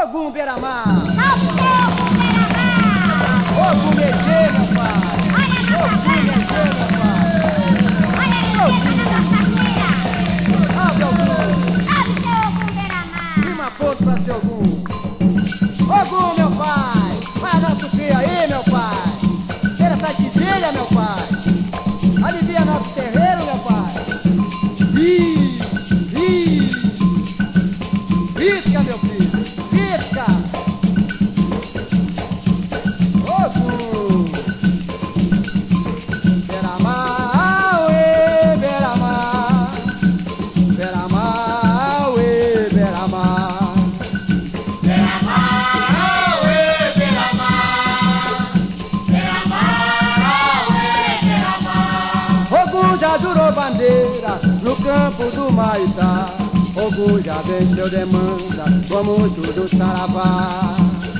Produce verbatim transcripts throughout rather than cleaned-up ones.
Ogum Beira-Mar. Salve Ogum Beira-Mar. Ogum Medê, meu pai. Olha a nossa Ogum Medê, banda. meu pai. Olha a riqueza da nossa feira. Salve, Ogum. Salve seu Ogum Beira-Mar. Prima ponto pra seu Ogum. Ogum, meu pai. Vai nosso filho aí, meu pai. Tira essa quisilha, meu pai. Alivia nosso terreiro, meu pai. Ih, ih. Risca, meu filho. Risca. Ogum. Beira-Mar, uê, Beira-Mar. Beira-Mar, uê, Beira-Mar. Beira-Mar, uê, Beira-Mar. Beira-Mar, uê, Beira-Mar. Ogum já jurou bandeira no campo do Maitá. Ogum já venceu demanda como tudo saravá.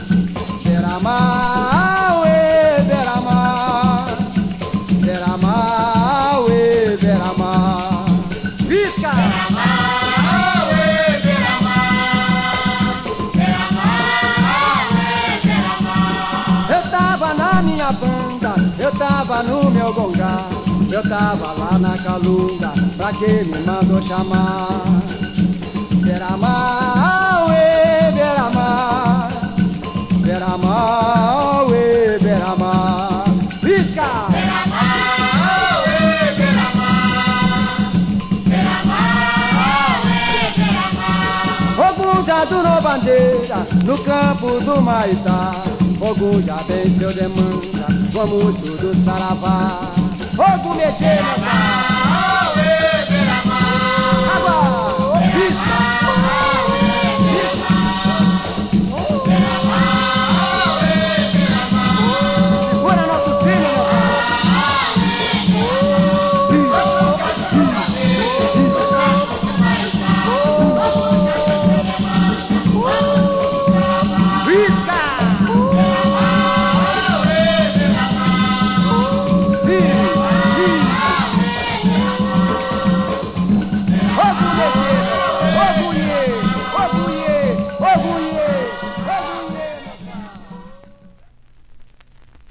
Beira-Mar, uê, Beira-Mar. Beira-Mar, uê, Beira-Mar. Risca! Beira-Mar, uê, Beira-Mar. Beira-Mar, uê, Beira-Mar. Eu tava na minha banda, eu tava no meu gongá. Eu tava lá na calunga, pra quem me mandou chamar. Beira-Mar, uê, Beira-Mar. Beira-Mar, uê, Beira-Mar. Risca! Beira-Mar, uê, Beira-Mar. Beira-Mar, uê, Beira-Mar. Ogum já jurou bandeira no campo do Maitá. Ogum já venceu demanda, como tudo saravá. Ogum Medê, meu pai.